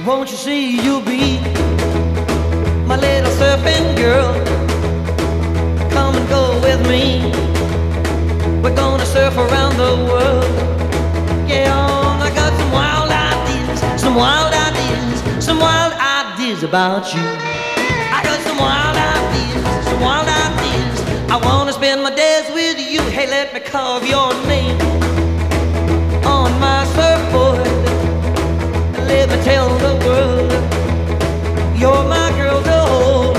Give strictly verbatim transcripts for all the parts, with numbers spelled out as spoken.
Won't you see you'll be my little surfing girl? Come and go with me. We're gonna surf around the world. Yeah, I got some wild ideas, some wild ideas, some wild ideas about you. I got some wild ideas, some wild ideas. I wanna spend my days with you. Hey, let me carve your name on my surfboard. Let me tell the world you're my girl to hold.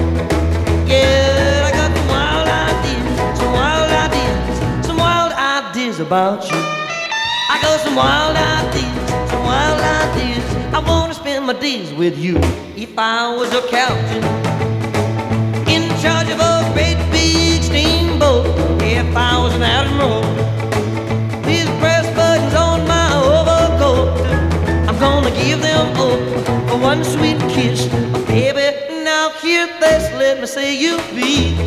Yeah, I got some wild ideas, some wild ideas, some wild ideas about you. I got some wild ideas, some wild ideas. I wanna spend my days with you. If I was a captain in charge of a great big steamboat, if I was an admiral, these press buttons on my overcoat, I'm gonna give them up for one sweet kiss. Baby, now hear this, let me say you be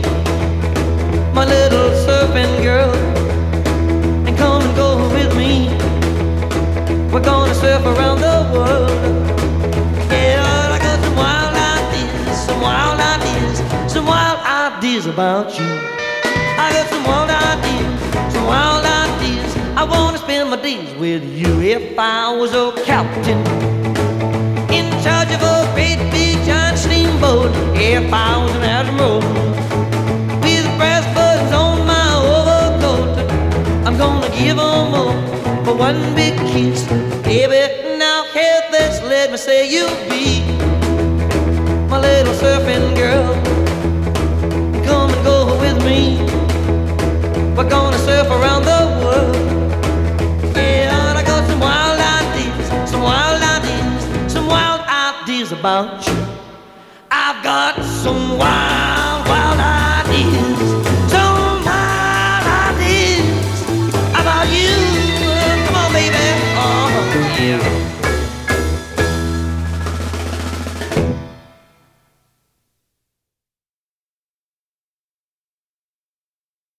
my little surfing girl, and come and go with me. We're gonna surf around the world. Yeah, I got some wild ideas, some wild ideas, some wild ideas about you. I got some wild ideas, some wild ideas. I wanna spend my days with you. If I was a captain in charge of a great big giant steamboat, if I was an admiral with brass buttons on my overcoat, I'm gonna give them up for one big kiss. Baby, now hear this, let me say you be my little surfing girl. Come and go with me. We're gonna surf around the world. Yeah, I got some wild ideas, some wild ideas, some wild ideas about you. I've got some wild